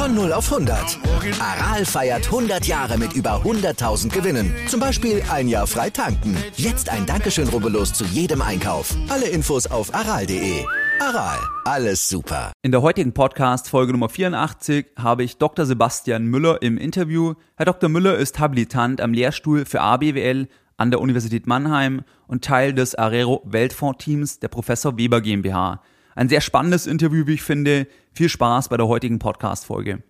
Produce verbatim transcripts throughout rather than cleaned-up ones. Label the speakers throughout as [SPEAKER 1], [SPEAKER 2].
[SPEAKER 1] Von null auf hundert. Aral feiert hundert Jahre mit über hunderttausend Gewinnen. Zum Beispiel ein Jahr frei tanken. Jetzt ein Dankeschön, rubbellos zu jedem Einkauf. Alle Infos auf aral punkt de. Aral, alles super.
[SPEAKER 2] In der heutigen Podcast-Folge Nummer vierundachtzig habe ich Doktor Sebastian Müller im Interview. Herr Doktor Müller ist Habilitant am Lehrstuhl für A B W L an der Universität Mannheim und Teil des Arero Weltfonds-Teams der Professor Weber GmbH. Ein sehr spannendes Interview, wie ich finde. Viel Spaß bei der heutigen Podcast-Folge.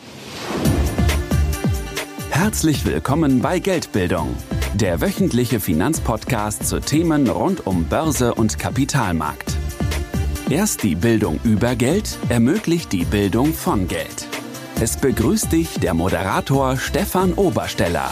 [SPEAKER 3] Herzlich willkommen bei Geldbildung, der wöchentliche Finanzpodcast zu Themen rund um Börse und Kapitalmarkt. Erst die Bildung über Geld ermöglicht die Bildung von Geld. Es begrüßt dich der Moderator Stefan Obersteller.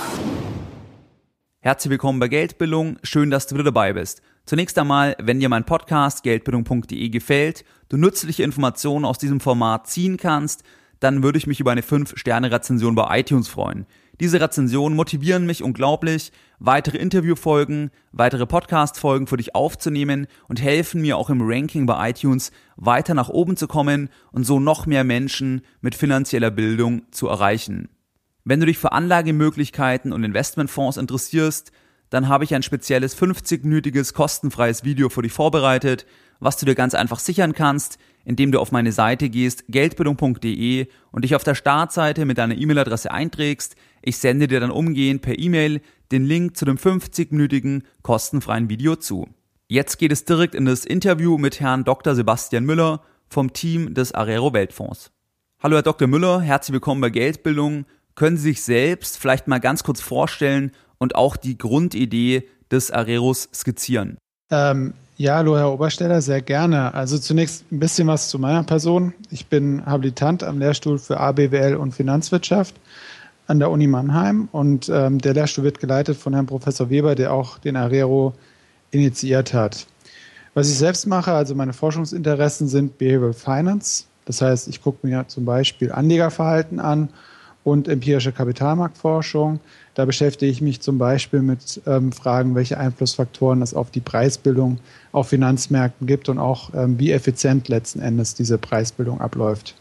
[SPEAKER 2] Herzlich willkommen bei Geldbildung. Schön, dass du wieder dabei bist. Zunächst einmal, wenn dir mein Podcast geldbildung punkt de gefällt, du nützliche Informationen aus diesem Format ziehen kannst, dann würde ich mich über eine fünf Sterne Rezension bei iTunes freuen. Diese Rezensionen motivieren mich unglaublich, weitere Interviewfolgen, weitere Podcast-Folgen für dich aufzunehmen und helfen mir auch im Ranking bei iTunes weiter nach oben zu kommen und so noch mehr Menschen mit finanzieller Bildung zu erreichen. Wenn du dich für Anlagemöglichkeiten und Investmentfonds interessierst, dann habe ich ein spezielles fünfzig-minütiges kostenfreies Video für dich vorbereitet, was du dir ganz einfach sichern kannst, indem du auf meine Seite gehst, geldbildung punkt de, und dich auf der Startseite mit deiner E-Mail-Adresse einträgst. Ich sende dir dann umgehend per E-Mail den Link zu dem fünfzig-minütigen kostenfreien Video zu. Jetzt geht es direkt in das Interview mit Herrn Doktor Sebastian Müller vom Team des Arero Weltfonds. Hallo Herr Doktor Müller, herzlich willkommen bei Geldbildung. Können Sie sich selbst vielleicht mal ganz kurz vorstellen und auch die Grundidee des Areros skizzieren?
[SPEAKER 4] Ähm, ja, hallo Herr Obersteller, sehr gerne. Also zunächst ein bisschen was zu meiner Person. Ich bin Habilitant am Lehrstuhl für A B W L und Finanzwirtschaft an der Uni Mannheim und ähm, der Lehrstuhl wird geleitet von Herrn Professor Weber, der auch den Arero initiiert hat. Was ich selbst mache, also meine Forschungsinteressen sind Behavioral Finance. Das heißt, ich gucke mir zum Beispiel Anlegerverhalten an und empirische Kapitalmarktforschung. Da beschäftige ich mich zum Beispiel mit ähm, Fragen, welche Einflussfaktoren es auf die Preisbildung auf Finanzmärkten gibt und auch ähm, wie effizient letzten Endes diese Preisbildung abläuft.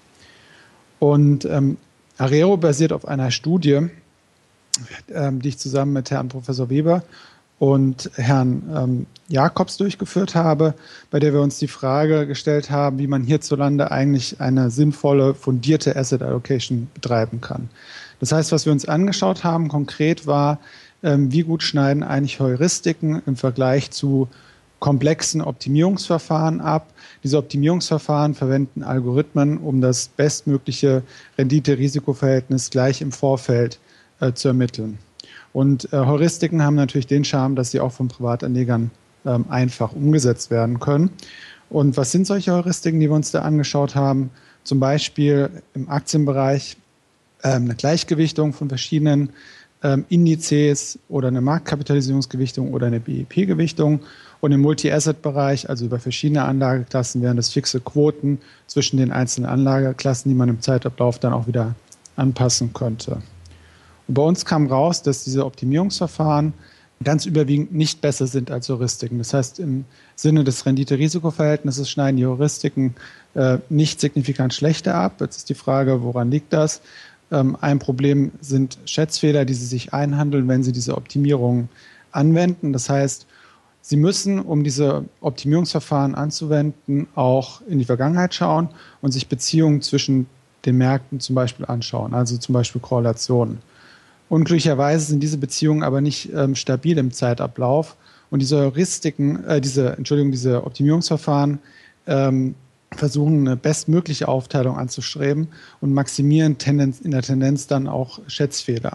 [SPEAKER 4] Und ähm, Arero basiert auf einer Studie, ähm, die ich zusammen mit Herrn Professor Weber und Herrn ähm, Jakobs durchgeführt habe, bei der wir uns die Frage gestellt haben, wie man hierzulande eigentlich eine sinnvolle, fundierte Asset Allocation betreiben kann. Das heißt, was wir uns angeschaut haben konkret war, ähm, wie gut schneiden eigentlich Heuristiken im Vergleich zu komplexen Optimierungsverfahren ab. Diese Optimierungsverfahren verwenden Algorithmen, um das bestmögliche Rendite-Risiko-Verhältnis gleich im Vorfeld äh, zu ermitteln. Und äh, Heuristiken haben natürlich den Charme, dass sie auch von Privatanlegern ähm, einfach umgesetzt werden können. Und was sind solche Heuristiken, die wir uns da angeschaut haben? Zum Beispiel im Aktienbereich ähm, eine Gleichgewichtung von verschiedenen ähm, Indizes oder eine Marktkapitalisierungsgewichtung oder eine B E P-Gewichtung. Und im Multi-Asset-Bereich, also über verschiedene Anlageklassen, wären das fixe Quoten zwischen den einzelnen Anlageklassen, die man im Zeitablauf dann auch wieder anpassen könnte. Und bei uns kam raus, dass diese Optimierungsverfahren ganz überwiegend nicht besser sind als Heuristiken. Das heißt, im Sinne des Rendite-Risiko-Verhältnisses schneiden die Heuristiken äh, nicht signifikant schlechter ab. Jetzt ist die Frage, woran liegt das? Ähm, ein Problem sind Schätzfehler, die Sie sich einhandeln, wenn Sie diese Optimierung anwenden. Das heißt, Sie müssen, um diese Optimierungsverfahren anzuwenden, auch in die Vergangenheit schauen und sich Beziehungen zwischen den Märkten zum Beispiel anschauen, also zum Beispiel Korrelationen. Unglücklicherweise sind diese Beziehungen aber nicht ähm, stabil im Zeitablauf und diese Heuristiken, äh, diese, Entschuldigung, diese Optimierungsverfahren ähm, versuchen eine bestmögliche Aufteilung anzustreben und maximieren Tendenz, in der Tendenz dann auch Schätzfehler.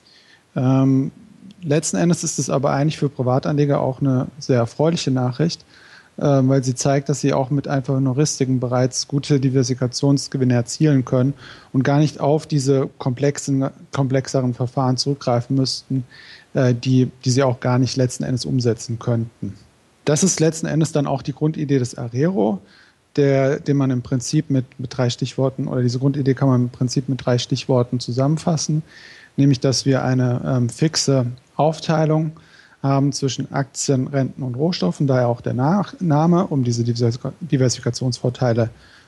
[SPEAKER 4] Ähm, letzten Endes ist es aber eigentlich für Privatanleger auch eine sehr erfreuliche Nachricht, äh, weil sie zeigt, dass sie auch mit einfachen Heuristiken bereits gute Diversifikationsgewinne erzielen können und gar nicht auf diese komplexen, komplexeren Verfahren zurückgreifen müssten, äh, die, die sie auch gar nicht letzten Endes umsetzen könnten. Das ist letzten Endes dann auch die Grundidee des Arero, der, den man im Prinzip mit, mit drei Stichworten, oder diese Grundidee kann man im Prinzip mit drei Stichworten zusammenfassen, nämlich dass wir eine ähm, fixe Aufteilung haben zwischen Aktien, Renten und Rohstoffen, daher auch der Nach- Name, um diese Diversifikationsvorteile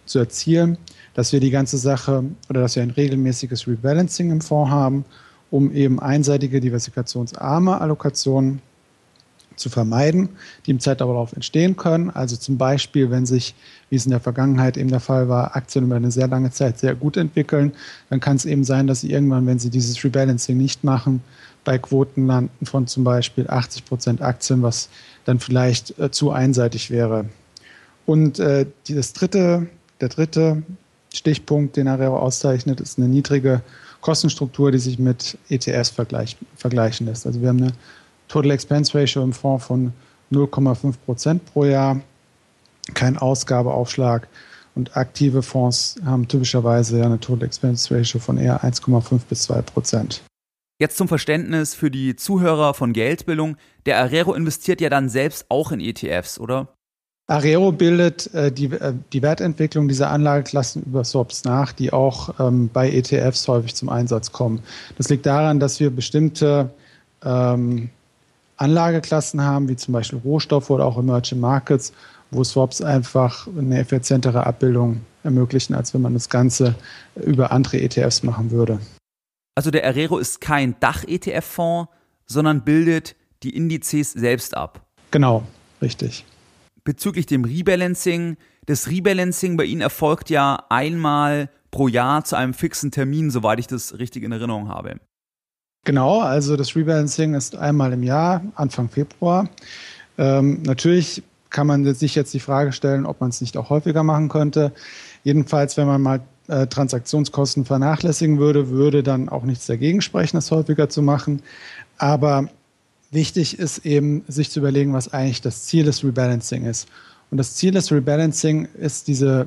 [SPEAKER 4] zu erzielen, dass wir die ganze Sache oder dass wir ein regelmäßiges Rebalancing im Fonds haben, um eben einseitige, diversifikationsarme Allokationen zu vermeiden, die im Zeitablauf entstehen können. Also zum Beispiel, wenn sich, wie es in der Vergangenheit eben der Fall war, Aktien über eine sehr lange Zeit sehr gut entwickeln, dann kann es eben sein, dass sie irgendwann, wenn sie dieses Rebalancing nicht machen, bei Quoten landen von zum Beispiel achtzig Prozent Aktien, was dann vielleicht äh, zu einseitig wäre. Und äh, das dritte, der dritte Stichpunkt, den Arero auszeichnet, ist eine niedrige Kostenstruktur, die sich mit E T Fs vergleich, vergleichen lässt. Also wir haben eine Total Expense Ratio im Fonds von null Komma fünf Prozent pro Jahr, kein Ausgabeaufschlag und aktive Fonds haben typischerweise ja eine Total Expense Ratio von eher eins Komma fünf bis zwei Prozent.
[SPEAKER 2] Jetzt zum Verständnis für die Zuhörer von Geldbildung. Der Arero investiert ja dann selbst auch in E T Fs, oder?
[SPEAKER 4] Arero bildet äh, die, äh, die Wertentwicklung dieser Anlageklassen über Swaps nach, die auch ähm, bei E T Fs häufig zum Einsatz kommen. Das liegt daran, dass wir bestimmte ähm, Anlageklassen haben, wie zum Beispiel Rohstoffe oder auch Emerging Markets, wo Swaps einfach eine effizientere Abbildung ermöglichen, als wenn man das Ganze über andere E T Fs machen würde.
[SPEAKER 2] Also der Arero ist kein Dach-E T F-Fonds, sondern bildet die Indizes selbst ab.
[SPEAKER 4] Genau, richtig.
[SPEAKER 2] Bezüglich dem Rebalancing, das Rebalancing bei Ihnen erfolgt ja einmal pro Jahr zu einem fixen Termin, soweit ich das richtig in Erinnerung habe.
[SPEAKER 4] Genau, also das Rebalancing ist einmal im Jahr, Anfang Februar. Ähm, natürlich kann man sich jetzt die Frage stellen, ob man es nicht auch häufiger machen könnte. Jedenfalls, wenn man mal äh, Transaktionskosten vernachlässigen würde, würde dann auch nichts dagegen sprechen, das häufiger zu machen. Aber wichtig ist eben, sich zu überlegen, was eigentlich das Ziel des Rebalancing ist. Und das Ziel des Rebalancing ist diese,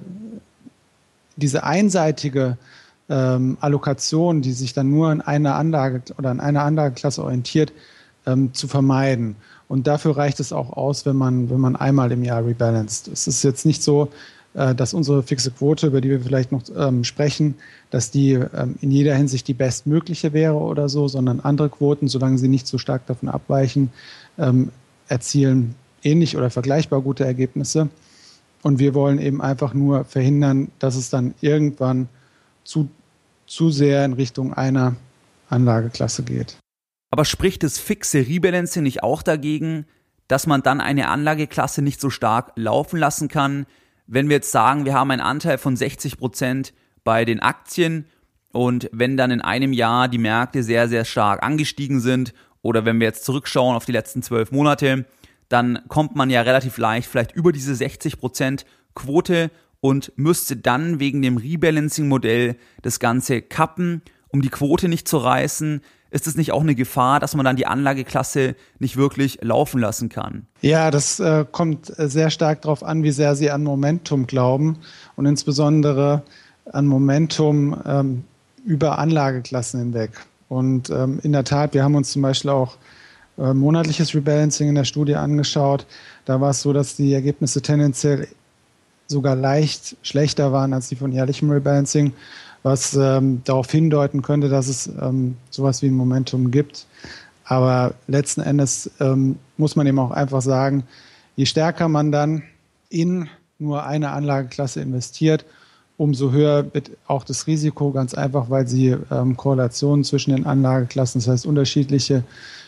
[SPEAKER 4] diese einseitige Ähm, Allokation, die sich dann nur an einer Anlage oder an einer Anlageklasse orientiert, ähm, zu vermeiden. Und dafür reicht es auch aus, wenn man, wenn man einmal im Jahr rebalanced. Es ist jetzt nicht so, äh, dass unsere fixe Quote, über die wir vielleicht noch ähm, sprechen, dass die ähm, in jeder Hinsicht die bestmögliche wäre oder so, sondern andere Quoten, solange sie nicht so stark davon abweichen, ähm, erzielen ähnlich oder vergleichbar gute Ergebnisse. Und wir wollen eben einfach nur verhindern, dass es dann irgendwann zu, zu sehr in Richtung einer Anlageklasse geht.
[SPEAKER 2] Aber spricht das fixe Rebalancing nicht auch dagegen, dass man dann eine Anlageklasse nicht so stark laufen lassen kann? Wenn wir jetzt sagen, wir haben einen Anteil von sechzig Prozent bei den Aktien und wenn dann in einem Jahr die Märkte sehr, sehr stark angestiegen sind oder wenn wir jetzt zurückschauen auf die letzten zwölf Monate, dann kommt man ja relativ leicht vielleicht über diese sechzig Prozent Quote und müsste dann wegen dem Rebalancing-Modell das Ganze kappen, um die Quote nicht zu reißen. Ist es nicht auch eine Gefahr, dass man dann die Anlageklasse nicht wirklich laufen lassen kann?
[SPEAKER 4] Ja, das äh, kommt sehr stark darauf an, wie sehr Sie an Momentum glauben und insbesondere an Momentum ähm, über Anlageklassen hinweg. Und ähm, in der Tat, wir haben uns zum Beispiel auch äh, monatliches Rebalancing in der Studie angeschaut. Da war es so, dass die Ergebnisse tendenziell sogar leicht schlechter waren als die von jährlichem Rebalancing, was ähm, darauf hindeuten könnte, dass es ähm, sowas wie ein Momentum gibt. Aber letzten Endes ähm, muss man eben auch einfach sagen, je stärker man dann in nur eine Anlageklasse investiert, umso höher wird auch das Risiko, ganz einfach, weil sie ähm, Korrelationen zwischen den Anlageklassen, das heißt unterschiedliche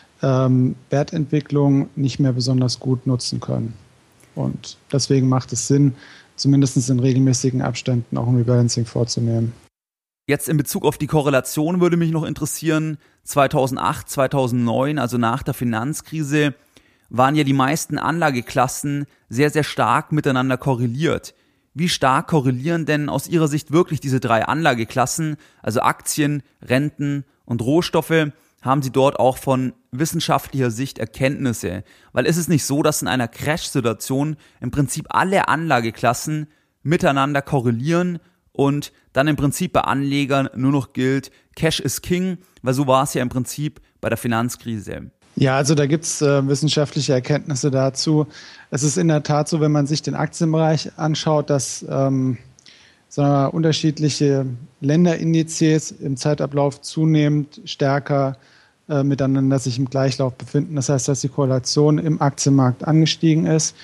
[SPEAKER 4] ähm, Wertentwicklungen, nicht mehr besonders gut nutzen können. Und deswegen macht es Sinn, zumindest in regelmäßigen Abständen auch ein Rebalancing vorzunehmen.
[SPEAKER 2] Jetzt in Bezug auf die Korrelation würde mich noch interessieren, zweitausendacht, zweitausendneun, also nach der Finanzkrise, waren ja die meisten Anlageklassen sehr, sehr stark miteinander korreliert. Wie stark korrelieren denn aus Ihrer Sicht wirklich diese drei Anlageklassen, also Aktien, Renten und Rohstoffe? Haben Sie dort auch von wissenschaftlicher Sicht Erkenntnisse? Weil ist es nicht so, dass in einer Crash-Situation im Prinzip alle Anlageklassen miteinander korrelieren und dann im Prinzip bei Anlegern nur noch gilt, Cash is King, weil so war es ja im Prinzip bei der Finanzkrise.
[SPEAKER 4] Ja, also da gibt es äh, wissenschaftliche Erkenntnisse dazu. Es ist in der Tat so, wenn man sich den Aktienbereich anschaut, dass ähm, sagen wir mal, unterschiedliche Länderindizes im Zeitablauf zunehmend stärker äh, miteinander sich im Gleichlauf befinden. Das heißt, dass die Korrelation im Aktienmarkt angestiegen ist.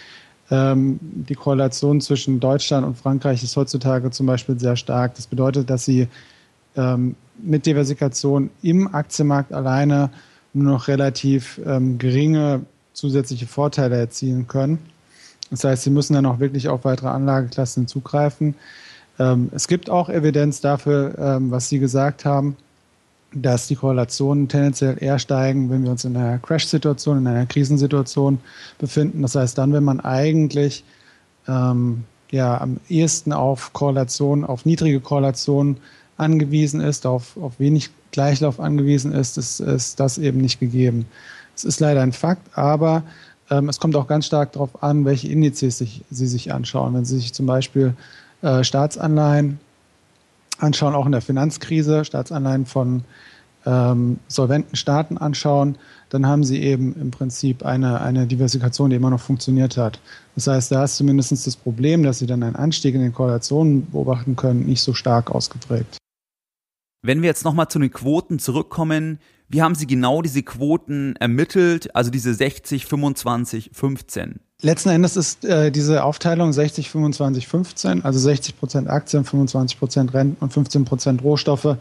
[SPEAKER 4] Ähm, die Korrelation zwischen Deutschland und Frankreich ist heutzutage zum Beispiel sehr stark. Das bedeutet, dass sie ähm, mit Diversifikation im Aktienmarkt alleine nur noch relativ ähm, geringe zusätzliche Vorteile erzielen können. Das heißt, sie müssen dann auch wirklich auf weitere Anlageklassen zugreifen. Ähm, es gibt auch Evidenz dafür, ähm, was Sie gesagt haben, dass die Korrelationen tendenziell eher steigen, wenn wir uns in einer Crash-Situation, in einer Krisensituation befinden. Das heißt, dann, wenn man eigentlich ähm, ja, am ehesten auf Korrelationen, auf niedrige Korrelationen angewiesen ist, auf, auf wenig Gleichlauf angewiesen ist, ist, ist das eben nicht gegeben. Es ist leider ein Fakt, aber ähm, es kommt auch ganz stark darauf an, welche Indizes sich, Sie sich anschauen. Wenn Sie sich zum Beispiel äh, Staatsanleihen anschauen, auch in der Finanzkrise, Staatsanleihen von ähm, solventen Staaten anschauen, dann haben Sie eben im Prinzip eine, eine Diversifikation, die immer noch funktioniert hat. Das heißt, da ist zumindest das Problem, dass Sie dann einen Anstieg in den Korrelationen beobachten können, nicht so stark ausgeprägt.
[SPEAKER 2] Wenn wir jetzt nochmal zu den Quoten zurückkommen, wie haben Sie genau diese Quoten ermittelt, also diese sechzig, fünfundzwanzig, fünfzehn?
[SPEAKER 4] Letzten Endes ist äh, diese Aufteilung sechzig, fünfundzwanzig, fünfzehn, also sechzig Prozent Aktien, fünfundzwanzig Prozent Renten und fünfzehn Prozent Rohstoffe,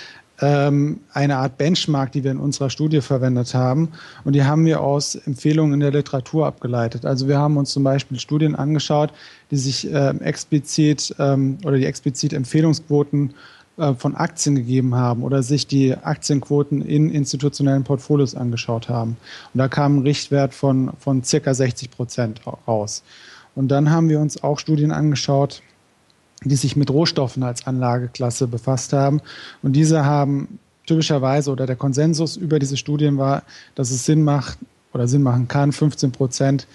[SPEAKER 4] ähm, eine Art Benchmark, die wir in unserer Studie verwendet haben. Und die haben wir aus Empfehlungen in der Literatur abgeleitet. Also wir haben uns zum Beispiel Studien angeschaut, die sich äh, explizit ähm, oder die explizit Empfehlungsquoten von Aktien gegeben haben oder sich die Aktienquoten in institutionellen Portfolios angeschaut haben. Und da kam ein Richtwert von, von circa sechzig Prozent raus. Und dann haben wir uns auch Studien angeschaut, die sich mit Rohstoffen als Anlageklasse befasst haben. Und diese haben typischerweise, oder der Konsensus über diese Studien war, dass es Sinn macht oder Sinn machen kann, fünfzehn Prozent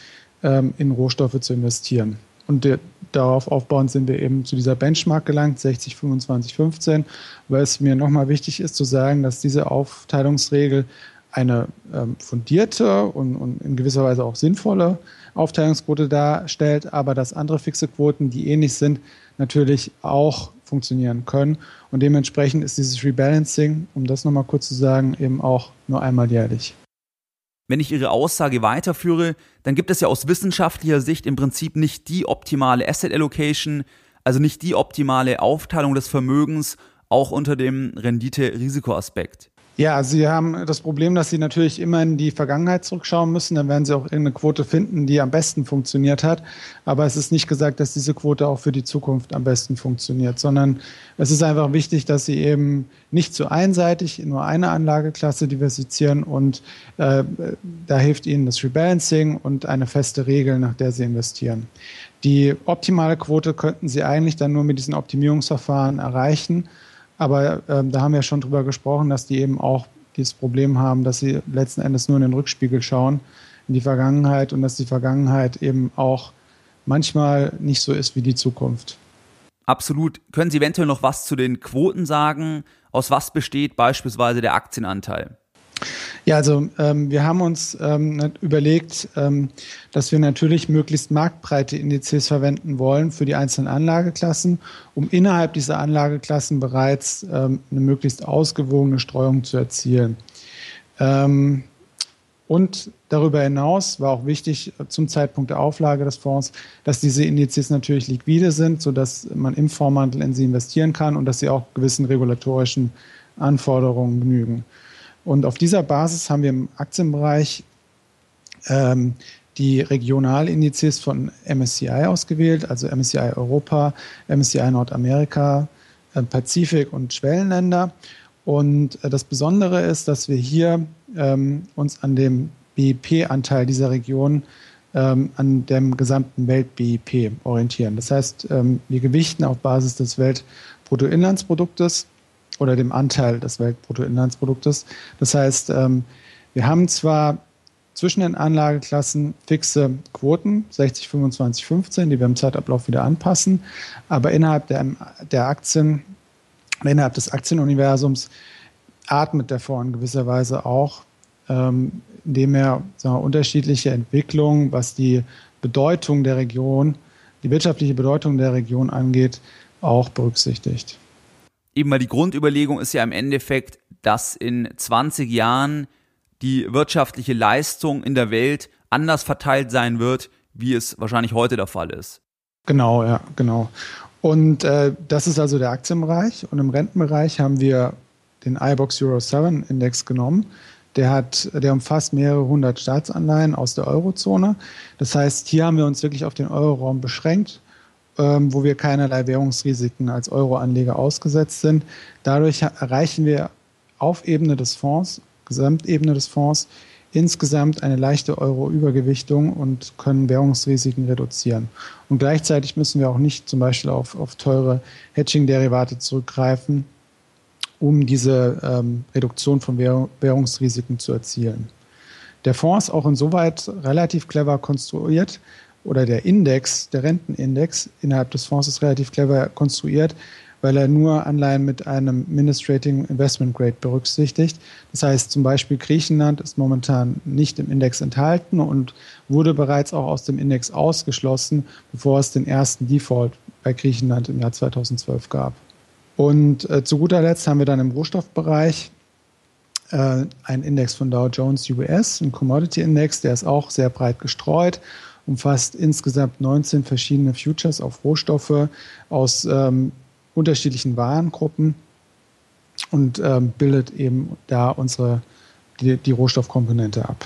[SPEAKER 4] in Rohstoffe zu investieren. Und der, darauf aufbauend sind wir eben zu dieser Benchmark gelangt, sechzig, fünfundzwanzig, fünfzehn, weil es mir nochmal wichtig ist zu sagen, dass diese Aufteilungsregel eine ähm, fundierte und, und in gewisser Weise auch sinnvolle Aufteilungsquote darstellt, aber dass andere fixe Quoten, die ähnlich sind, natürlich auch funktionieren können. Und dementsprechend ist dieses Rebalancing, um das nochmal kurz zu sagen, eben auch nur einmal jährlich.
[SPEAKER 2] Wenn ich Ihre Aussage weiterführe, dann gibt es ja aus wissenschaftlicher Sicht im Prinzip nicht die optimale Asset Allocation, also nicht die optimale Aufteilung des Vermögens, auch unter dem Rendite-Risiko-Aspekt.
[SPEAKER 4] Ja, Sie haben das Problem, dass Sie natürlich immer in die Vergangenheit zurückschauen müssen. Dann werden Sie auch irgendeine Quote finden, die am besten funktioniert hat. Aber es ist nicht gesagt, dass diese Quote auch für die Zukunft am besten funktioniert, sondern es ist einfach wichtig, dass Sie eben nicht zu einseitig in nur eine Anlageklasse diversifizieren. Und äh, da hilft Ihnen das Rebalancing und eine feste Regel, nach der Sie investieren. Die optimale Quote könnten Sie eigentlich dann nur mit diesen Optimierungsverfahren erreichen. Aber ähm, da haben wir schon drüber gesprochen, dass die eben auch dieses Problem haben, dass sie letzten Endes nur in den Rückspiegel schauen, in die Vergangenheit, und dass die Vergangenheit eben auch manchmal nicht so ist wie die Zukunft.
[SPEAKER 2] Absolut. Können Sie eventuell noch was zu den Quoten sagen? Aus was besteht beispielsweise der Aktienanteil?
[SPEAKER 4] Ja, also ähm, wir haben uns ähm, überlegt, ähm, dass wir natürlich möglichst marktbreite Indizes verwenden wollen für die einzelnen Anlageklassen, um innerhalb dieser Anlageklassen bereits ähm, eine möglichst ausgewogene Streuung zu erzielen. Ähm, und darüber hinaus war auch wichtig zum Zeitpunkt der Auflage des Fonds, dass diese Indizes natürlich liquide sind, sodass man im Fondsmantel in sie investieren kann und dass sie auch gewissen regulatorischen Anforderungen genügen. Und auf dieser Basis haben wir im Aktienbereich ähm, die Regionalindizes von M S C I ausgewählt, also M S C I Europa, M S C I Nordamerika, äh, Pazifik und Schwellenländer. Und äh, das Besondere ist, dass wir hier ähm, uns an dem B I P-Anteil dieser Region ähm, an dem gesamten Welt-B I P orientieren. Das heißt, ähm, wir gewichten auf Basis des Weltbruttoinlandsproduktes oder dem Anteil des Weltbruttoinlandsproduktes. Das heißt, ähm, wir haben zwar zwischen den Anlageklassen fixe Quoten, sechzig, fünfundzwanzig, fünfzehn, die wir im Zeitablauf wieder anpassen, aber innerhalb der, der Aktien, innerhalb des Aktienuniversums atmet der Fonds in gewisser Weise auch, ähm, indem er sagen wir, unterschiedliche Entwicklungen, was die Bedeutung der Region, die wirtschaftliche Bedeutung der Region angeht, auch berücksichtigt.
[SPEAKER 2] Eben mal die Grundüberlegung ist ja im Endeffekt, dass in zwanzig Jahren die wirtschaftliche Leistung in der Welt anders verteilt sein wird, wie es wahrscheinlich heute der Fall ist.
[SPEAKER 4] Genau, ja, genau. Und äh, das ist also der Aktienbereich. Und im Rentenbereich haben wir den iBoxx Euro sieben Index genommen. Der hat, der umfasst mehrere hundert Staatsanleihen aus der Eurozone. Das heißt, hier haben wir uns wirklich auf den Euroraum beschränkt, ähm, wo wir keinerlei Währungsrisiken als Euroanleger ausgesetzt sind. Dadurch erreichen wir auf Ebene des Fonds, Gesamtebene des Fonds, insgesamt eine leichte Euro-Übergewichtung und können Währungsrisiken reduzieren. Und gleichzeitig müssen wir auch nicht zum Beispiel auf, auf teure Hedging-Derivate zurückgreifen, um diese ähm, Reduktion von Währ- Währungsrisiken zu erzielen. Der Fonds ist auch insoweit relativ clever konstruiert, oder der Index, der Rentenindex innerhalb des Fonds ist relativ clever konstruiert, weil er nur Anleihen mit einem Mindest-Rating Investment Grade berücksichtigt. Das heißt zum Beispiel Griechenland ist momentan nicht im Index enthalten und wurde bereits auch aus dem Index ausgeschlossen, bevor es den ersten Default bei Griechenland im Jahr zweitausendzwölf gab. Und äh, zu guter Letzt haben wir dann im Rohstoffbereich äh, einen Index von Dow Jones U S, ein Commodity Index, der ist auch sehr breit gestreut, umfasst insgesamt neunzehn verschiedene Futures auf Rohstoffe aus ähm, unterschiedlichen Warengruppen und ähm, bildet eben da unsere, die, die Rohstoffkomponente ab.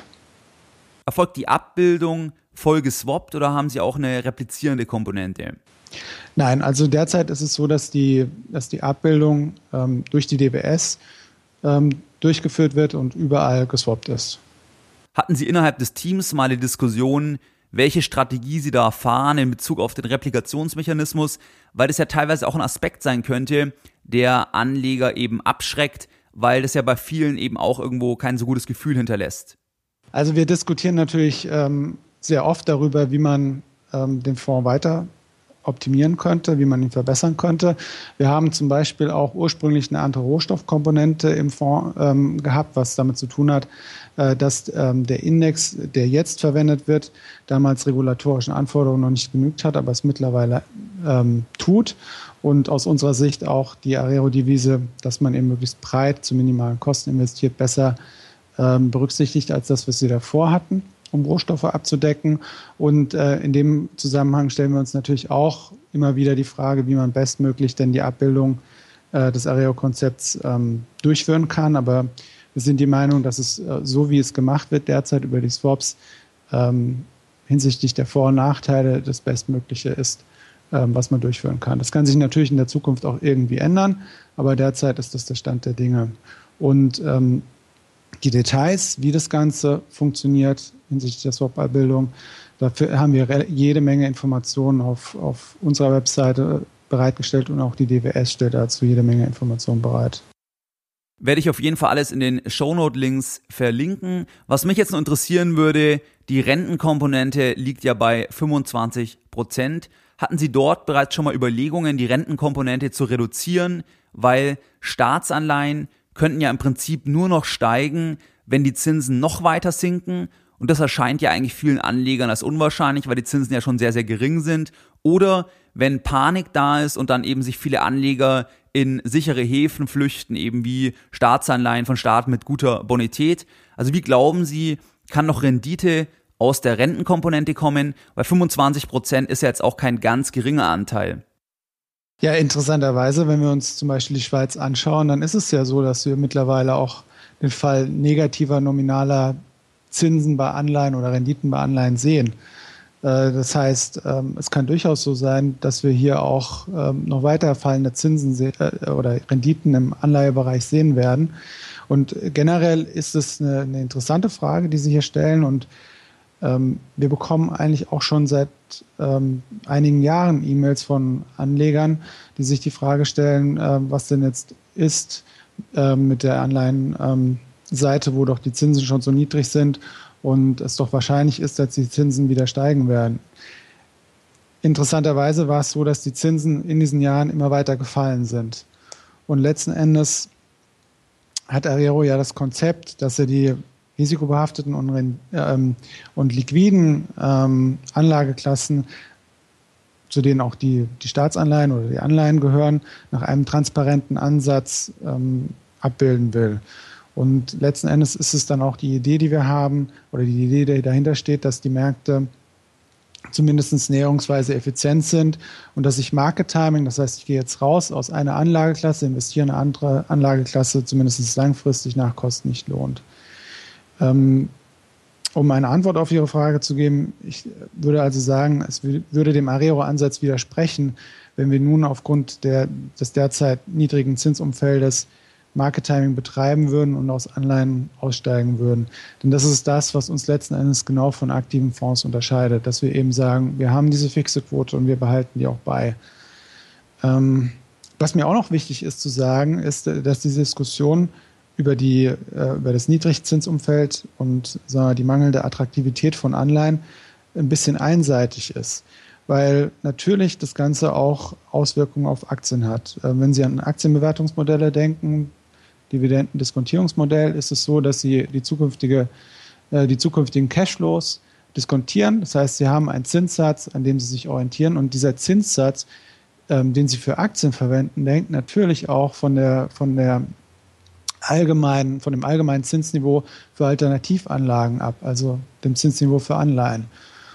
[SPEAKER 2] Erfolgt die Abbildung voll geswappt oder haben Sie auch eine replizierende Komponente?
[SPEAKER 4] Nein, also derzeit ist es so, dass die, dass die Abbildung ähm, durch die D W S ähm, durchgeführt wird und überall geswappt ist.
[SPEAKER 2] Hatten Sie innerhalb des Teams mal eine Diskussion, welche Strategie Sie da fahren in Bezug auf den Replikationsmechanismus, weil das ja teilweise auch ein Aspekt sein könnte, der Anleger eben abschreckt, weil das ja bei vielen eben auch irgendwo kein so gutes Gefühl hinterlässt?
[SPEAKER 4] Also wir diskutieren natürlich ähm, sehr oft darüber, wie man ähm, den Fonds weiter optimieren könnte, wie man ihn verbessern könnte. Wir haben zum Beispiel auch ursprünglich eine andere Rohstoffkomponente im Fonds ähm, gehabt, was damit zu tun hat, äh, dass ähm, der Index, der jetzt verwendet wird, damals regulatorischen Anforderungen noch nicht genügt hat, aber es mittlerweile ähm, tut. Und aus unserer Sicht auch die Arero-Devise, dass man eben möglichst breit zu minimalen Kosten investiert, besser ähm, berücksichtigt als das, was wir davor hatten, um Rohstoffe abzudecken. Und äh, in dem Zusammenhang stellen wir uns natürlich auch immer wieder die Frage, wie man bestmöglich denn die Abbildung äh, des Arero-Konzepts ähm, durchführen kann. Aber wir sind die Meinung, dass es äh, so, wie es gemacht wird derzeit über die Swaps, ähm, hinsichtlich der Vor- und Nachteile das Bestmögliche ist, ähm, was man durchführen kann. Das kann sich natürlich in der Zukunft auch irgendwie ändern, aber derzeit ist das der Stand der Dinge. Und ähm, die Details, wie das Ganze funktioniert hinsichtlich der Swap-Abbildung, dafür haben wir jede Menge Informationen auf, auf unserer Webseite bereitgestellt und auch die D W S stellt dazu jede Menge Informationen bereit.
[SPEAKER 2] Werde ich auf jeden Fall alles in den Shownote-Links verlinken. Was mich jetzt noch interessieren würde, die Rentenkomponente liegt ja bei fünfundzwanzig Prozent. Hatten Sie dort bereits schon mal Überlegungen, die Rentenkomponente zu reduzieren, weil Staatsanleihen könnten ja im Prinzip nur noch steigen, wenn die Zinsen noch weiter sinken. Und das erscheint ja eigentlich vielen Anlegern als unwahrscheinlich, weil die Zinsen ja schon sehr, sehr gering sind. Oder wenn Panik da ist und dann eben sich viele Anleger in sichere Häfen flüchten, eben wie Staatsanleihen von Staaten mit guter Bonität. Also wie glauben Sie, kann noch Rendite aus der Rentenkomponente kommen? Weil fünfundzwanzig Prozent ist ja jetzt auch kein ganz geringer Anteil.
[SPEAKER 4] Ja, interessanterweise, wenn wir uns zum Beispiel die Schweiz anschauen, dann ist es ja so, dass wir mittlerweile auch den Fall negativer nominaler Zinsen bei Anleihen oder Renditen bei Anleihen sehen. Das heißt, es kann durchaus so sein, dass wir hier auch noch weiter fallende Zinsen oder Renditen im Anleihebereich sehen werden. Und generell ist es eine, eine interessante Frage, die Sie hier stellen. Und ähm, wir bekommen eigentlich auch schon seit ähm, einigen Jahren E-Mails von Anlegern, die sich die Frage stellen, äh, was denn jetzt ist äh, mit der Anleihenseite, ähm, wo doch die Zinsen schon so niedrig sind und es doch wahrscheinlich ist, dass die Zinsen wieder steigen werden. Interessanterweise war es so, dass die Zinsen in diesen Jahren immer weiter gefallen sind. Und letzten Endes hat Arero ja das Konzept, dass er die risikobehafteten und, ähm, und liquiden ähm, Anlageklassen, zu denen auch die, die Staatsanleihen oder die Anleihen gehören, nach einem transparenten Ansatz ähm, abbilden will. Und letzten Endes ist es dann auch die Idee, die wir haben, oder die Idee, die dahinter steht, dass die Märkte zumindest näherungsweise effizient sind und dass sich Market Timing, das heißt, ich gehe jetzt raus aus einer Anlageklasse, investiere in eine andere Anlageklasse, zumindest langfristig nach Kosten nicht lohnt. Ähm, um eine Antwort auf Ihre Frage zu geben, ich würde also sagen, es würde dem Arero-Ansatz widersprechen, wenn wir nun aufgrund der, des derzeit niedrigen Zinsumfeldes Market Timing betreiben würden und aus Anleihen aussteigen würden. Denn das ist das, was uns letzten Endes genau von aktiven Fonds unterscheidet, dass wir eben sagen, wir haben diese fixe Quote und wir behalten die auch bei. Ähm, was mir auch noch wichtig ist zu sagen, ist, dass diese Diskussion über, die, äh, über das Niedrigzinsumfeld und sagen wir, die mangelnde Attraktivität von Anleihen ein bisschen einseitig ist. Weil natürlich das Ganze auch Auswirkungen auf Aktien hat. Äh, wenn Sie an Aktienbewertungsmodelle denken, Dividendendiskontierungsmodell, ist es so, dass Sie die, zukünftige, äh, die zukünftigen Cashflows diskontieren. Das heißt, Sie haben einen Zinssatz, an dem Sie sich orientieren. Und dieser Zinssatz, ähm, den Sie für Aktien verwenden, hängt natürlich auch von der, von der allgemeinen, von dem allgemeinen Zinsniveau für Alternativanlagen ab, also dem Zinsniveau für Anleihen.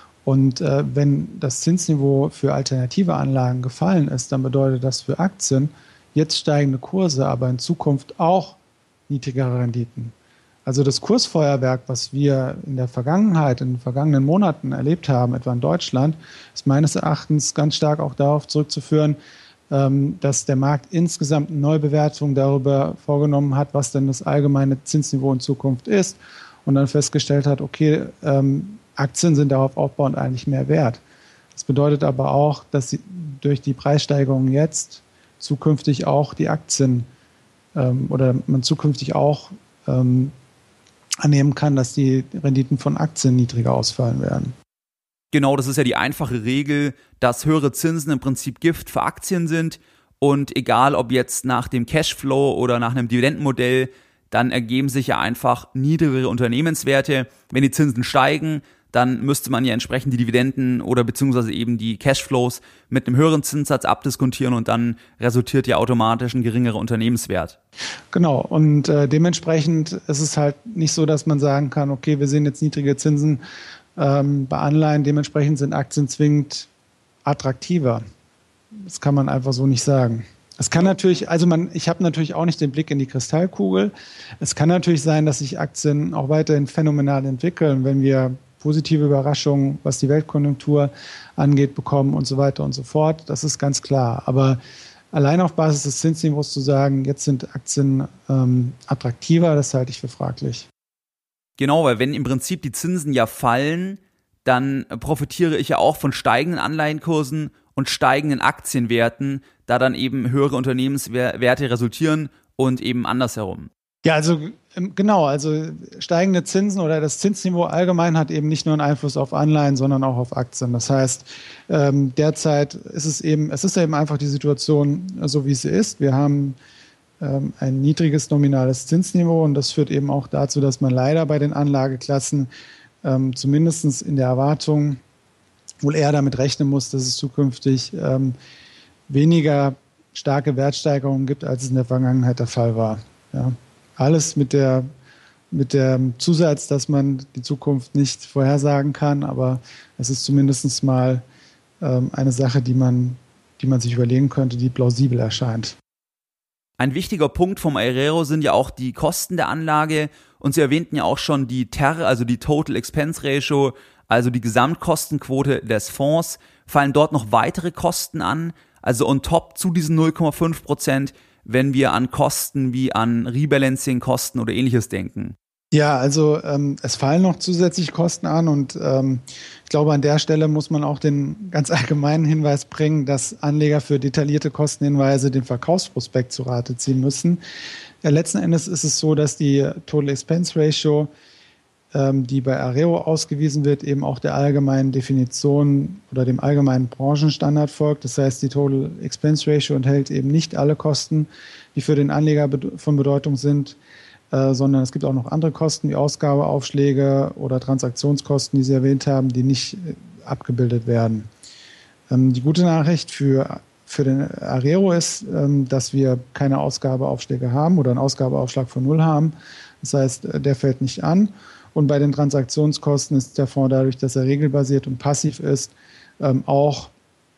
[SPEAKER 4] Und äh, wenn das Zinsniveau für alternative Anlagen gefallen ist, dann bedeutet das für Aktien jetzt steigende Kurse, aber in Zukunft auch niedrigere Renditen. Also das Kursfeuerwerk, was wir in der Vergangenheit, in den vergangenen Monaten erlebt haben, etwa in Deutschland, ist meines Erachtens ganz stark auch darauf zurückzuführen, ähm, dass der Markt insgesamt eine Neubewertung darüber vorgenommen hat, was denn das allgemeine Zinsniveau in Zukunft ist und dann festgestellt hat, okay, ähm, Aktien sind darauf aufbauend eigentlich mehr wert. Das bedeutet aber auch, dass sie durch die Preissteigerungen jetzt zukünftig auch die Aktien ähm, oder man zukünftig auch ähm, annehmen kann, dass die Renditen von Aktien niedriger ausfallen werden.
[SPEAKER 2] Genau, das ist ja die einfache Regel, dass höhere Zinsen im Prinzip Gift für Aktien sind und egal ob jetzt nach dem Cashflow oder nach einem Dividendenmodell, dann ergeben sich ja einfach niedrigere Unternehmenswerte. Wenn die Zinsen steigen, dann müsste man ja entsprechend die Dividenden oder beziehungsweise eben die Cashflows mit einem höheren Zinssatz abdiskontieren und dann resultiert ja automatisch ein geringerer Unternehmenswert.
[SPEAKER 4] Genau, und äh, dementsprechend ist es halt nicht so, dass man sagen kann, okay, wir sehen jetzt niedrige Zinsen ähm, bei Anleihen, dementsprechend sind Aktien zwingend attraktiver. Das kann man einfach so nicht sagen. Es kann natürlich, also man, ich habe natürlich auch nicht den Blick in die Kristallkugel. Es kann natürlich sein, dass sich Aktien auch weiterhin phänomenal entwickeln, wenn wir positive Überraschungen, was die Weltkonjunktur angeht, bekommen und so weiter und so fort. Das ist ganz klar. Aber allein auf Basis des Zinsniveaus zu sagen, jetzt sind Aktien ähm, attraktiver, das halte ich für fraglich.
[SPEAKER 2] Genau, weil wenn im Prinzip die Zinsen ja fallen, dann profitiere ich ja auch von steigenden Anleihenkursen und steigenden Aktienwerten, da dann eben höhere Unternehmenswerte resultieren und eben andersherum.
[SPEAKER 4] Ja, also genau, also steigende Zinsen oder das Zinsniveau allgemein hat eben nicht nur einen Einfluss auf Anleihen, sondern auch auf Aktien. Das heißt, ähm, derzeit ist es eben, es ist eben einfach die Situation so, wie sie ist. Wir haben ähm, ein niedriges nominales Zinsniveau und das führt eben auch dazu, dass man leider bei den Anlageklassen ähm, zumindest in der Erwartung wohl eher damit rechnen muss, dass es zukünftig ähm, weniger starke Wertsteigerungen gibt, als es in der Vergangenheit der Fall war. Ja. Alles mit der, mit dem Zusatz, dass man die Zukunft nicht vorhersagen kann, aber es ist zumindest mal ähm, eine Sache, die man, die man sich überlegen könnte, die plausibel erscheint.
[SPEAKER 2] Ein wichtiger Punkt vom Arero sind ja auch die Kosten der Anlage und Sie erwähnten ja auch schon die T E R, also die Total Expense Ratio, also die Gesamtkostenquote des Fonds. Fallen dort noch weitere Kosten an, also on top zu diesen null Komma fünf Prozent, wenn wir an Kosten wie an Rebalancing-Kosten oder ähnliches denken?
[SPEAKER 4] Ja, also ähm, es fallen noch zusätzliche Kosten an und ähm, ich glaube, an der Stelle muss man auch den ganz allgemeinen Hinweis bringen, dass Anleger für detaillierte Kostenhinweise den Verkaufsprospekt zu Rate ziehen müssen. Ja, letzten Endes ist es so, dass die Total Expense Ratio, ähm, die bei Arero ausgewiesen wird, eben auch der allgemeinen Definition oder dem allgemeinen Branchenstandard folgt. Das heißt, die Total Expense Ratio enthält eben nicht alle Kosten, die für den Anleger von Bedeutung sind, äh, sondern es gibt auch noch andere Kosten wie Ausgabeaufschläge oder Transaktionskosten, die Sie erwähnt haben, die nicht äh, abgebildet werden. Ähm, die gute Nachricht für, für den Arero ist, ähm, dass wir keine Ausgabeaufschläge haben oder einen Ausgabeaufschlag von null haben. Das heißt, der fällt nicht an. Und bei den Transaktionskosten ist der Fonds dadurch, dass er regelbasiert und passiv ist, ähm, auch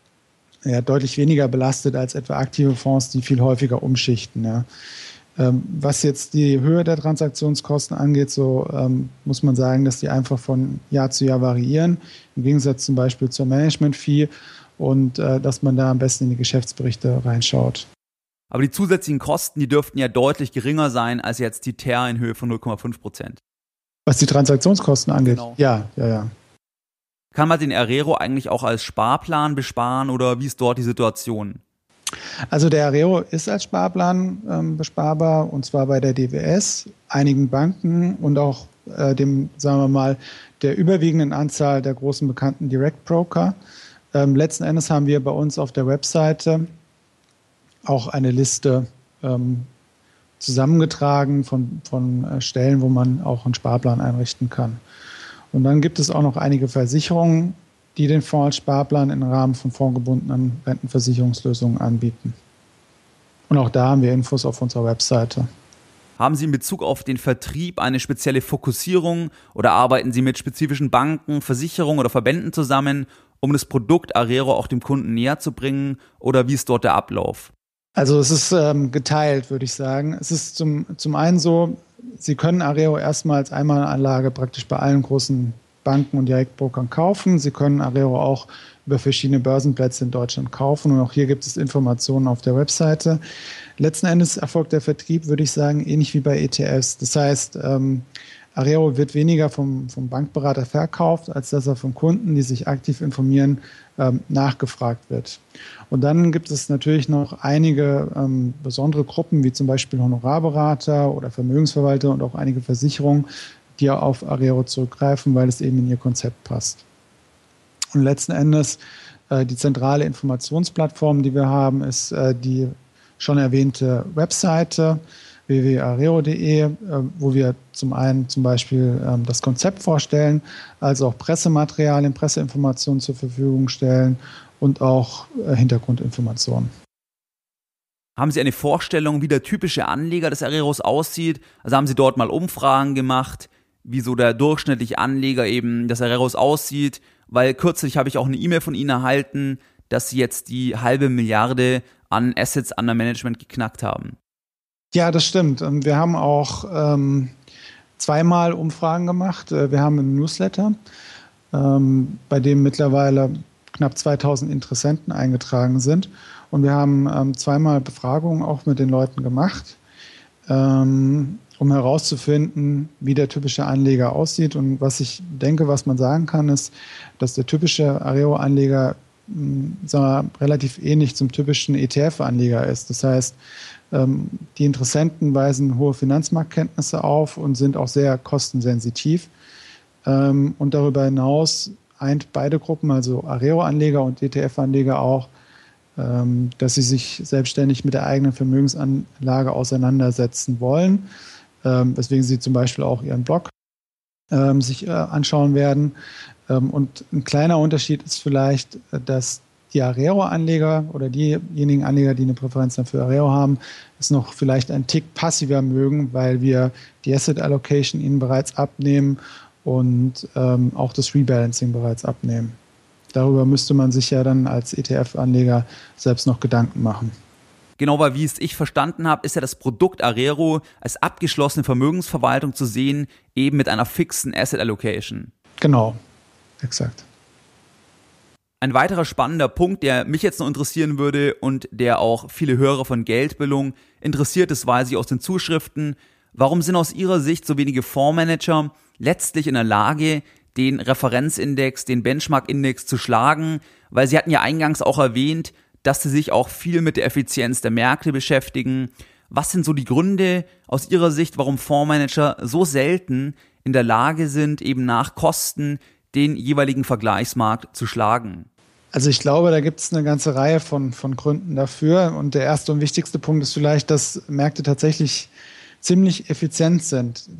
[SPEAKER 4] ja, deutlich weniger belastet als etwa aktive Fonds, die viel häufiger umschichten. Ja. Ähm, was jetzt die Höhe der Transaktionskosten angeht, so ähm, muss man sagen, dass die einfach von Jahr zu Jahr variieren, im Gegensatz zum Beispiel zur Management-Fee, und äh, dass man da am besten in die Geschäftsberichte reinschaut.
[SPEAKER 2] Aber die zusätzlichen Kosten, die dürften ja deutlich geringer sein als jetzt die T E R in Höhe von null Komma fünf Prozent.
[SPEAKER 4] Was die Transaktionskosten angeht?
[SPEAKER 2] Genau.
[SPEAKER 4] Ja, ja, ja.
[SPEAKER 2] Kann man den Arero eigentlich auch als Sparplan besparen oder wie ist dort die Situation?
[SPEAKER 4] Also der Arero ist als Sparplan ähm, besparbar, und zwar bei der D W S, einigen Banken und auch äh, dem, sagen wir mal, der überwiegenden Anzahl der großen bekannten Direct Broker. Ähm, letzten Endes haben wir bei uns auf der Webseite auch eine Liste ähm, zusammengetragen von, von äh, Stellen, wo man auch einen Sparplan einrichten kann. Und dann gibt es auch noch einige Versicherungen, die den Fonds als Sparplan im Rahmen von fondgebundenen Rentenversicherungslösungen anbieten. Und auch da haben wir Infos auf unserer Webseite.
[SPEAKER 2] Haben Sie in Bezug auf den Vertrieb eine spezielle Fokussierung oder arbeiten Sie mit spezifischen Banken, Versicherungen oder Verbänden zusammen, um das Produkt Arero auch dem Kunden näher zu bringen, oder wie ist dort der Ablauf?
[SPEAKER 4] Also es ist ähm, geteilt, würde ich sagen. Es ist zum, zum einen so, Sie können Arero erstmal als Einmalanlage praktisch bei allen großen Banken und Direktbrokern kaufen. Sie können Arero auch über verschiedene Börsenplätze in Deutschland kaufen, und auch hier gibt es Informationen auf der Webseite. Letzten Endes erfolgt der Vertrieb, würde ich sagen, ähnlich wie bei E T Fs. Das heißt, ähm, Arero wird weniger vom, vom Bankberater verkauft, als dass er von Kunden, die sich aktiv informieren, ähm, nachgefragt wird. Und dann gibt es natürlich noch einige ähm, besondere Gruppen, wie zum Beispiel Honorarberater oder Vermögensverwalter und auch einige Versicherungen, die auf Arero zurückgreifen, weil es eben in ihr Konzept passt. Und letzten Endes äh, die zentrale Informationsplattform, die wir haben, ist äh, die schon erwähnte Webseite w w w punkt arero punkt de, äh, wo wir zum einen zum Beispiel ähm, das Konzept vorstellen, als auch Pressematerialien, Presseinformationen zur Verfügung stellen und auch äh, Hintergrundinformationen.
[SPEAKER 2] Haben Sie eine Vorstellung, wie der typische Anleger des Areros aussieht? Also haben Sie dort mal Umfragen gemacht, wie so der durchschnittliche Anleger eben des Areros aussieht? Weil kürzlich habe ich auch eine E-Mail von Ihnen erhalten, dass Sie jetzt die halbe Milliarde an Assets under Management geknackt haben.
[SPEAKER 4] Ja, das stimmt. Wir haben auch ähm, zweimal Umfragen gemacht. Wir haben einen Newsletter, ähm, bei dem mittlerweile knapp zweitausend Interessenten eingetragen sind. Und wir haben ähm, zweimal Befragungen auch mit den Leuten gemacht, ähm, um herauszufinden, wie der typische Anleger aussieht. Und was ich denke, was man sagen kann, ist, dass der typische Arero-Anleger mh, sagen wir, relativ ähnlich zum typischen E T F-Anleger ist. Das heißt, ähm, die Interessenten weisen hohe Finanzmarktkenntnisse auf und sind auch sehr kostensensitiv. Ähm, und darüber hinaus eint beide Gruppen, also Arero-Anleger und E T F-Anleger auch, ähm, dass sie sich selbstständig mit der eigenen Vermögensanlage auseinandersetzen wollen, ähm, weswegen sie zum Beispiel auch ihren Blog ähm, sich äh, anschauen werden. Ähm, und ein kleiner Unterschied ist vielleicht, dass die Arero-Anleger oder diejenigen Anleger, die eine Präferenz für Arero haben, es noch vielleicht einen Tick passiver mögen, weil wir die Asset Allocation ihnen bereits abnehmen und ähm, auch das Rebalancing bereits abnehmen. Darüber müsste man sich ja dann als E T F-Anleger selbst noch Gedanken machen.
[SPEAKER 2] Genau, weil wie es ich verstanden habe, ist ja das Produkt Arero als abgeschlossene Vermögensverwaltung zu sehen, eben mit einer fixen Asset Allocation.
[SPEAKER 4] Genau, exakt.
[SPEAKER 2] Ein weiterer spannender Punkt, der mich jetzt noch interessieren würde und der auch viele Hörer von Geldbildung interessiert ist, weiß ich aus den Zuschriften, warum sind aus Ihrer Sicht so wenige Fondsmanager letztlich in der Lage, den Referenzindex, den Benchmark-Index zu schlagen? Weil Sie hatten ja eingangs auch erwähnt, dass Sie sich auch viel mit der Effizienz der Märkte beschäftigen. Was sind so die Gründe aus Ihrer Sicht, warum Fondsmanager so selten in der Lage sind, eben nach Kosten den jeweiligen Vergleichsmarkt zu schlagen?
[SPEAKER 4] Also ich glaube, da gibt es eine ganze Reihe von, von Gründen dafür. Und der erste und wichtigste Punkt ist vielleicht, dass Märkte tatsächlich ziemlich effizient sind. Das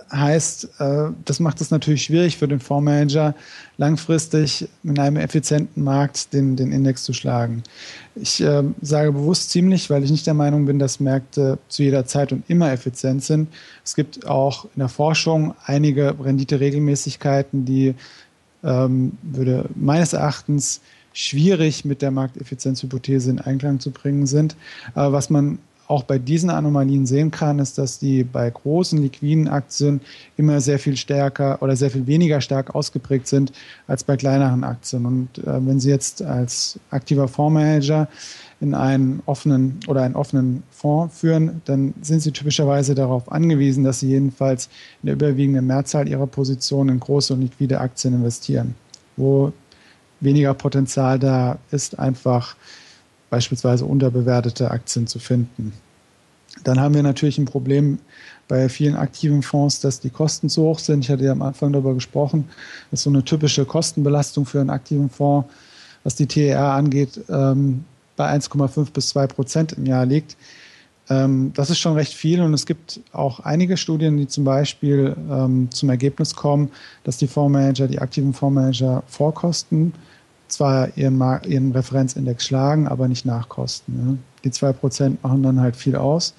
[SPEAKER 4] heißt, das macht es natürlich schwierig für den Fondsmanager, langfristig in einem effizienten Markt den, den Index zu schlagen. Ich äh, sage bewusst ziemlich, weil ich nicht der Meinung bin, dass Märkte zu jeder Zeit und immer effizient sind. Es gibt auch in der Forschung einige Renditeregelmäßigkeiten, die ähm, würde meines Erachtens schwierig mit der Markteffizienzhypothese in Einklang zu bringen sind. Aber was man auch bei diesen Anomalien sehen kann, ist, dass die bei großen liquiden Aktien immer sehr viel stärker oder sehr viel weniger stark ausgeprägt sind als bei kleineren Aktien. Und äh, wenn Sie jetzt als aktiver Fondsmanager in einen offenen oder einen offenen Fonds führen, dann sind Sie typischerweise darauf angewiesen, dass Sie jedenfalls in der überwiegenden Mehrzahl Ihrer Positionen in große und liquide Aktien investieren, wo weniger Potenzial da ist, einfach beispielsweise unterbewertete Aktien zu finden. Dann haben wir natürlich ein Problem bei vielen aktiven Fonds, dass die Kosten zu hoch sind. Ich hatte ja am Anfang darüber gesprochen, dass so eine typische Kostenbelastung für einen aktiven Fonds, was die T E R angeht, ähm, bei eins Komma fünf bis zwei Prozent im Jahr liegt. Ähm, das ist schon recht viel und es gibt auch einige Studien, die zum Beispiel ähm, zum Ergebnis kommen, dass die Fondsmanager, die aktiven Fondsmanager Vorkosten zwar ihren, Mar- ihren Referenzindex schlagen, aber nicht nachkosten. Ne? Die zwei Prozent machen dann halt viel aus.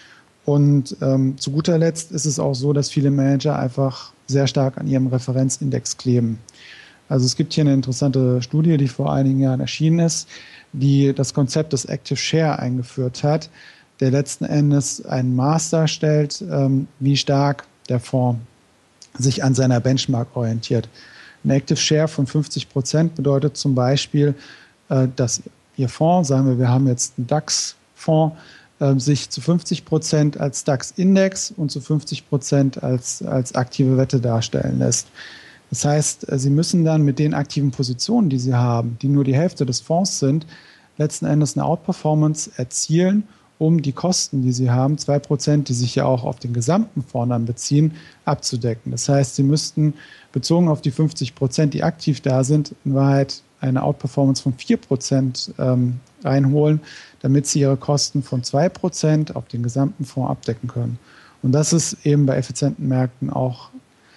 [SPEAKER 4] Und ähm, zu guter Letzt ist es auch so, dass viele Manager einfach sehr stark an ihrem Referenzindex kleben. Also es gibt hier eine interessante Studie, die vor einigen Jahren erschienen ist, die das Konzept des Active Share eingeführt hat, der letzten Endes ein Maß darstellt, ähm, wie stark der Fonds sich an seiner Benchmark orientiert. Ein Active Share von fünfzig Prozent bedeutet zum Beispiel, dass Ihr Fonds, sagen wir, wir haben jetzt einen DAX-Fonds, sich zu fünfzig Prozent als DAX-Index und zu fünfzig Prozent als, als aktive Wette darstellen lässt. Das heißt, Sie müssen dann mit den aktiven Positionen, die Sie haben, die nur die Hälfte des Fonds sind, letzten Endes eine Outperformance erzielen, um die Kosten, die Sie haben, zwei Prozent, die sich ja auch auf den gesamten Fonds dann beziehen, abzudecken. Das heißt, Sie müssten bezogen auf die fünfzig Prozent, die aktiv da sind, in Wahrheit eine Outperformance von vier Prozent ähm, reinholen, damit Sie Ihre Kosten von zwei Prozent auf den gesamten Fonds abdecken können. Und das ist eben bei effizienten Märkten auch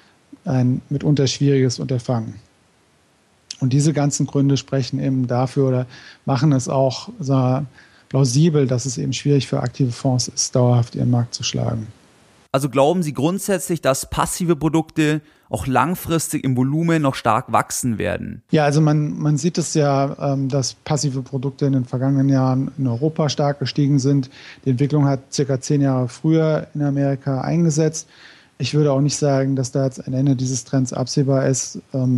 [SPEAKER 4] ein mitunter schwieriges Unterfangen. Und diese ganzen Gründe sprechen eben dafür oder machen es auch so plausibel, dass es eben schwierig für aktive Fonds ist, dauerhaft ihren Markt zu schlagen.
[SPEAKER 2] Also glauben Sie grundsätzlich, dass passive Produkte auch langfristig im Volumen noch stark wachsen werden?
[SPEAKER 4] Ja, also man, man sieht es ja, dass passive Produkte in den vergangenen Jahren in Europa stark gestiegen sind. Die Entwicklung hat circa zehn Jahre früher in Amerika eingesetzt. Ich würde auch nicht sagen, dass da jetzt ein Ende dieses Trends absehbar ist.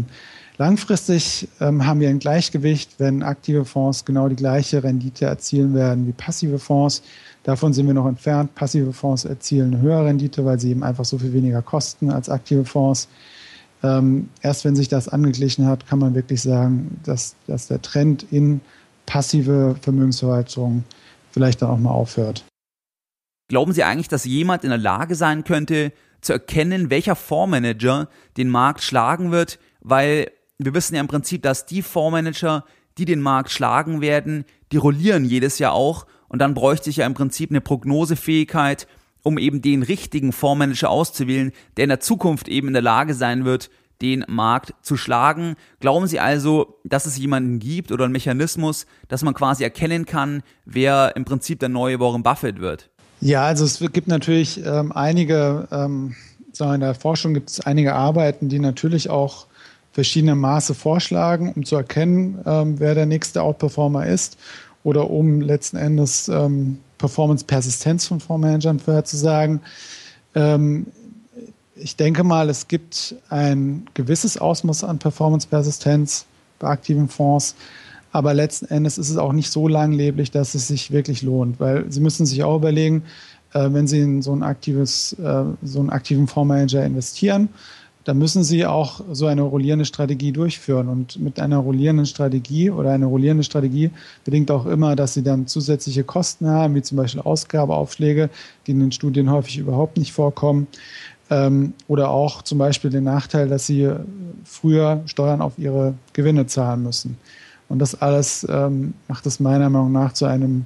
[SPEAKER 4] Langfristig ähm, haben wir ein Gleichgewicht, wenn aktive Fonds genau die gleiche Rendite erzielen werden wie passive Fonds. Davon sind wir noch entfernt. Passive Fonds erzielen eine höhere Rendite, weil sie eben einfach so viel weniger kosten als aktive Fonds. Ähm, erst wenn sich das angeglichen hat, kann man wirklich sagen, dass, dass der Trend in passive Vermögensverwaltung vielleicht dann auch mal aufhört.
[SPEAKER 2] Glauben Sie eigentlich, dass jemand in der Lage sein könnte, zu erkennen, welcher Fondsmanager den Markt schlagen wird? Weil wir wissen ja im Prinzip, dass die Fondsmanager, die den Markt schlagen werden, die rollieren jedes Jahr auch und dann bräuchte ich ja im Prinzip eine Prognosefähigkeit, um eben den richtigen Fondsmanager auszuwählen, der in der Zukunft eben in der Lage sein wird, den Markt zu schlagen. Glauben Sie also, dass es jemanden gibt oder einen Mechanismus, dass man quasi erkennen kann, wer im Prinzip der neue Warren Buffett wird?
[SPEAKER 4] Ja, also es gibt natürlich ähm, einige, ähm, in der Forschung gibt es einige Arbeiten, die natürlich auch verschiedene Maße vorschlagen, um zu erkennen, ähm, wer der nächste Outperformer ist oder um letzten Endes ähm, Performance-Persistenz von Fondsmanagern vorherzusagen. Ähm, ich denke mal, es gibt ein gewisses Ausmaß an Performance-Persistenz bei aktiven Fonds, aber letzten Endes ist es auch nicht so langlebig, dass es sich wirklich lohnt, weil Sie müssen sich auch überlegen, äh, wenn Sie in so ein aktives, äh, so einen aktiven Fondsmanager investieren, da müssen Sie auch so eine rollierende Strategie durchführen. Und mit einer rollierenden Strategie oder eine rollierende Strategie bedingt auch immer, dass Sie dann zusätzliche Kosten haben, wie zum Beispiel Ausgabeaufschläge, die in den Studien häufig überhaupt nicht vorkommen. Ähm, oder auch zum Beispiel den Nachteil, dass Sie früher Steuern auf Ihre Gewinne zahlen müssen. Und das alles ähm, macht es meiner Meinung nach zu einem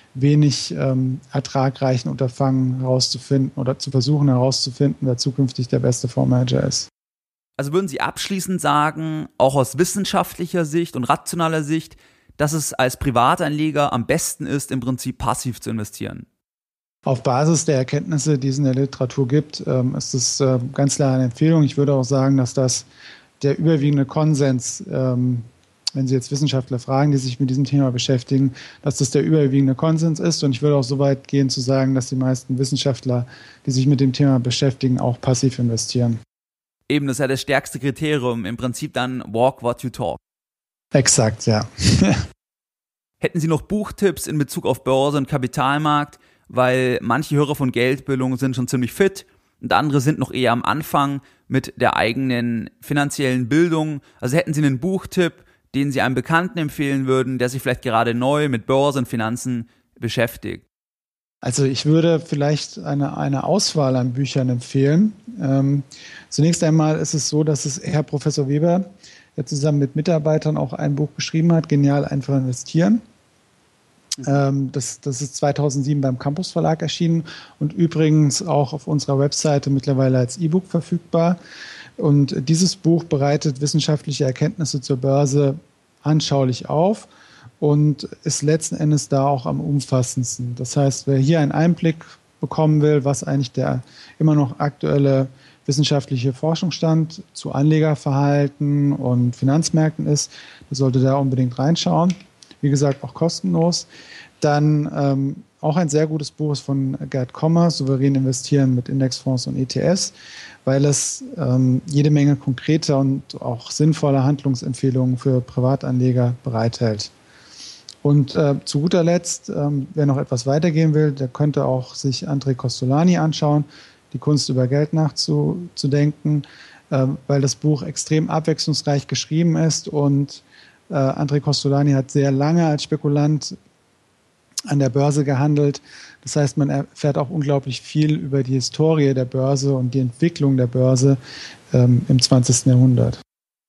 [SPEAKER 4] wenig ähm, ertragreichen Unterfangen herauszufinden oder zu versuchen herauszufinden, wer zukünftig der beste Fondsmanager ist.
[SPEAKER 2] Also würden Sie abschließend sagen, auch aus wissenschaftlicher Sicht und rationaler Sicht, dass es als Privatanleger am besten ist, im Prinzip passiv zu investieren?
[SPEAKER 4] Auf Basis der Erkenntnisse, die es in der Literatur gibt, ähm, ist es äh, ganz klar eine Empfehlung. Ich würde auch sagen, dass das der überwiegende Konsens, ähm, wenn Sie jetzt Wissenschaftler fragen, die sich mit diesem Thema beschäftigen, dass das der überwiegende Konsens ist. Und ich würde auch so weit gehen zu sagen, dass die meisten Wissenschaftler, die sich mit dem Thema beschäftigen, auch passiv investieren.
[SPEAKER 2] Eben, das ist ja das stärkste Kriterium, im Prinzip dann walk what you talk.
[SPEAKER 4] Exakt, ja.
[SPEAKER 2] Hätten Sie noch Buchtipps in Bezug auf Börse und Kapitalmarkt? Weil manche Hörer von Geldbildung sind schon ziemlich fit und andere sind noch eher am Anfang mit der eigenen finanziellen Bildung. Also hätten Sie einen Buchtipp, den Sie einem Bekannten empfehlen würden, der sich vielleicht gerade neu mit Börse und Finanzen beschäftigt?
[SPEAKER 4] Also ich würde vielleicht eine, eine Auswahl an Büchern empfehlen. Ähm, zunächst einmal ist es so, dass es Herr Professor Weber, der zusammen mit Mitarbeitern auch ein Buch geschrieben hat, Genial einfach investieren. Mhm. Ähm, das, das ist zweitausendsieben beim Campus Verlag erschienen und übrigens auch auf unserer Webseite mittlerweile als E-Book verfügbar. Und dieses Buch bereitet wissenschaftliche Erkenntnisse zur Börse anschaulich auf und ist letzten Endes da auch am umfassendsten. Das heißt, wer hier einen Einblick bekommen will, was eigentlich der immer noch aktuelle wissenschaftliche Forschungsstand zu Anlegerverhalten und Finanzmärkten ist, der sollte da unbedingt reinschauen. Wie gesagt, auch kostenlos. Dann ähm, auch ein sehr gutes Buch ist von Gerd Kommer, Souverän investieren mit Indexfonds und E T Fs, weil es ähm, jede Menge konkreter und auch sinnvoller Handlungsempfehlungen für Privatanleger bereithält. Und äh, zu guter Letzt, ähm, wer noch etwas weitergehen will, der könnte auch sich André Costolani anschauen, Die Kunst über Geld nachzudenken, äh, weil das Buch extrem abwechslungsreich geschrieben ist und äh, André Costolani hat sehr lange als Spekulant an der Börse gehandelt. Das heißt, man erfährt auch unglaublich viel über die Historie der Börse und die Entwicklung der Börse ähm, im zwanzigsten Jahrhundert.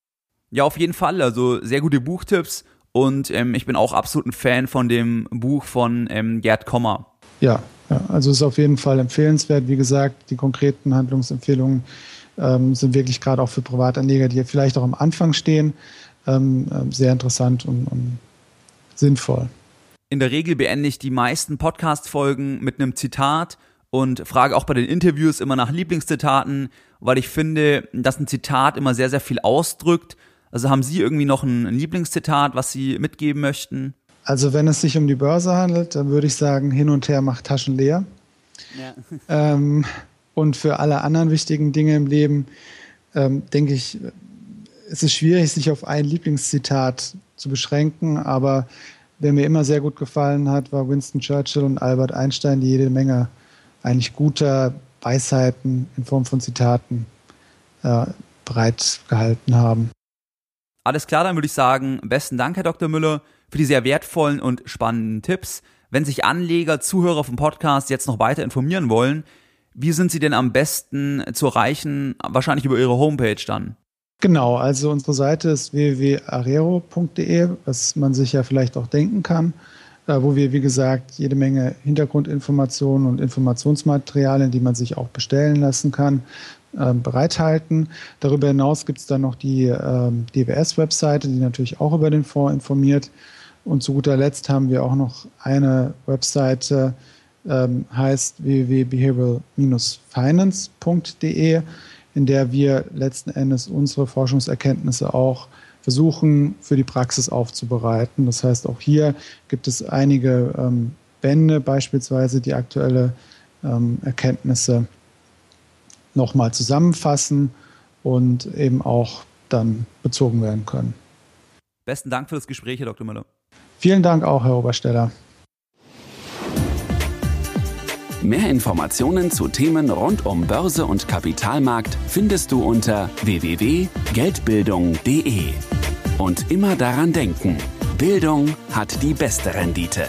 [SPEAKER 2] Ja, auf jeden Fall. Also sehr gute Buchtipps. Und ähm, ich bin auch absolut ein Fan von dem Buch von ähm, Gerd Kommer.
[SPEAKER 4] Ja, ja, also ist auf jeden Fall empfehlenswert. Wie gesagt, die konkreten Handlungsempfehlungen ähm, sind wirklich gerade auch für Privatanleger, die vielleicht auch am Anfang stehen, ähm, sehr interessant und, und sinnvoll.
[SPEAKER 2] In der Regel beende ich die meisten Podcast-Folgen mit einem Zitat und frage auch bei den Interviews immer nach Lieblingszitaten, weil ich finde, dass ein Zitat immer sehr, sehr viel ausdrückt. Also haben Sie irgendwie noch ein Lieblingszitat, was Sie mitgeben möchten?
[SPEAKER 4] Also wenn es sich um die Börse handelt, dann würde ich sagen, hin und her macht Taschen leer. Ja. Ähm, und für alle anderen wichtigen Dinge im Leben, ähm, denke ich, es ist schwierig, sich auf ein Lieblingszitat zu beschränken, aber wer mir immer sehr gut gefallen hat, war Winston Churchill und Albert Einstein, die jede Menge eigentlich guter Weisheiten in Form von Zitaten äh, bereitgehalten haben.
[SPEAKER 2] Alles klar, dann würde ich sagen, besten Dank, Herr Doktor Müller, für die sehr wertvollen und spannenden Tipps. Wenn sich Anleger, Zuhörer vom Podcast jetzt noch weiter informieren wollen, wie sind sie denn am besten zu erreichen? Wahrscheinlich über Ihre Homepage dann.
[SPEAKER 4] Genau, also unsere Seite ist w w w punkt arero punkt d e, was man sich ja vielleicht auch denken kann, wo wir, wie gesagt, jede Menge Hintergrundinformationen und Informationsmaterialien, die man sich auch bestellen lassen kann, bereithalten. Darüber hinaus gibt es dann noch die ähm, D W S-Webseite, die natürlich auch über den Fonds informiert. Und zu guter Letzt haben wir auch noch eine Webseite, ähm, heißt w w w punkt behavioral Bindestrich finance punkt d e, in der wir letzten Endes unsere Forschungserkenntnisse auch versuchen, für die Praxis aufzubereiten. Das heißt, auch hier gibt es einige ähm, Bände, beispielsweise die aktuelle ähm, Erkenntnisse nochmal zusammenfassen und eben auch dann bezogen werden können.
[SPEAKER 2] Besten Dank für das Gespräch, Herr Doktor Müller.
[SPEAKER 4] Vielen Dank auch, Herr Obersteller.
[SPEAKER 3] Mehr Informationen zu Themen rund um Börse und Kapitalmarkt findest du unter w w w punkt geldbildung punkt d e. Und immer daran denken, Bildung hat die beste Rendite.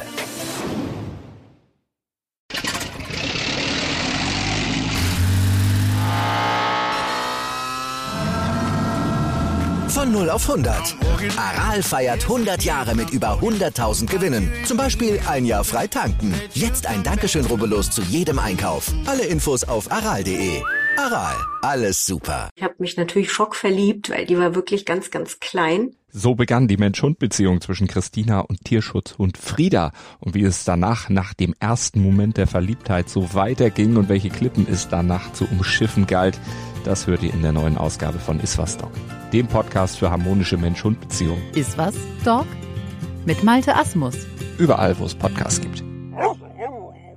[SPEAKER 1] Von null auf hundert. Aral feiert hundert Jahre mit über hunderttausend Gewinnen. Zum Beispiel ein Jahr frei tanken. Jetzt ein Dankeschön, rubbellos zu jedem Einkauf. Alle Infos auf aral punkt de. Aral, alles super.
[SPEAKER 5] Ich habe mich natürlich schockverliebt, weil die war wirklich ganz, ganz klein.
[SPEAKER 6] So begann die Mensch-Hund-Beziehung zwischen Christina und Tierschutzhund Frieda. Und wie es danach, nach dem ersten Moment der Verliebtheit, so weiterging und welche Klippen es danach zu umschiffen galt, das hört ihr in der neuen Ausgabe von Iswas Dog, dem Podcast für harmonische Mensch-Hund-Beziehungen.
[SPEAKER 7] Iswas Dog mit Malte Asmus.
[SPEAKER 6] Überall, wo es Podcasts gibt.